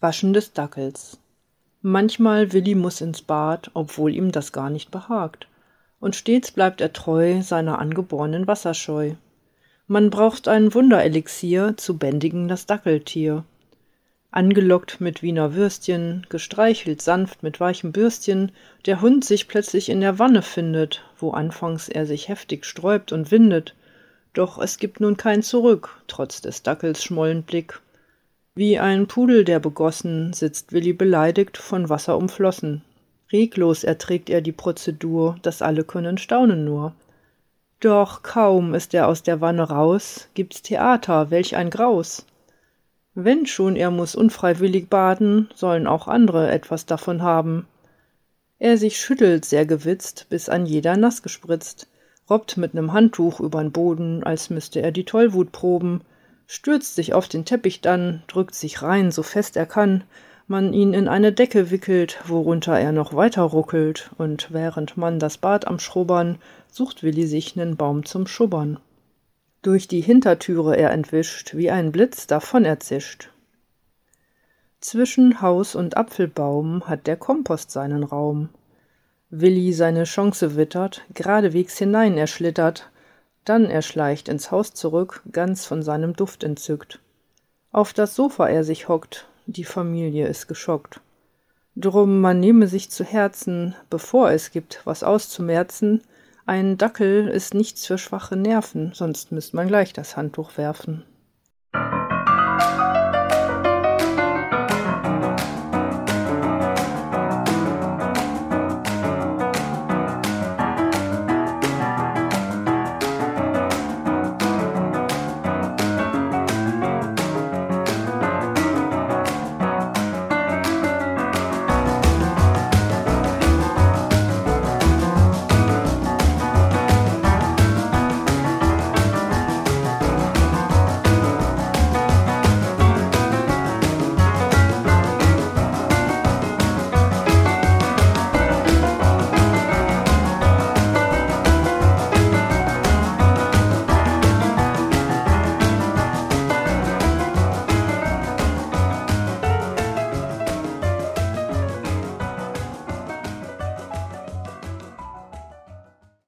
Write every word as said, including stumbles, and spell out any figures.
Waschen des Dackels. Manchmal Willi muß ins Bad, obwohl ihm das gar nicht behagt. Und stets bleibt er treu seiner angebornen Wasserscheu. Man braucht ein Wunderelixier zu bändigen das Dackeltier. Angelockt mit Wiener Würstchen, gestreichelt sanft mit weichem Bürstchen, der Hund sich plötzlich in der Wanne findet, wo anfangs er sich heftig sträubt und windet. Doch es gibt nun kein Zurück, trotz des Dackels Schmollenblick. Wie ein Pudel, der begossen, sitzt Willi beleidigt, von Wasser umflossen. Reglos erträgt er die Prozedur, dass alle können staunen nur. Doch kaum ist er aus der Wanne raus, gibt's Theater, welch ein Graus. Wenn schon er muß unfreiwillig baden, sollen auch andere etwas davon haben. Er sich schüttelt sehr gewitzt, bis an jeder nass gespritzt, robbt mit nem Handtuch übern Boden, als müsste er die Tollwut proben, stürzt sich auf den Teppich dann, drückt sich rein, so fest er kann, man ihn in eine Decke wickelt, worunter er noch weiter ruckelt, und während man das Bad am Schrubbern, sucht Willi sich nen Baum zum Schubbern. Durch die Hintertüre er entwischt, wie ein Blitz davon er zischt. Zwischen Haus und Apfelbaum hat der Kompost seinen Raum. Willi seine Chance wittert, geradewegs hinein er schlittert, dann er schleicht ins Haus zurück, ganz von seinem Duft entzückt. Auf das Sofa er sich hockt, die Familie ist geschockt. Drum man nehme sich zu Herzen, bevor es gibt, was auszumerzen, ein Dackel ist nichts für schwache Nerven, sonst müsst man gleich das Handtuch werfen.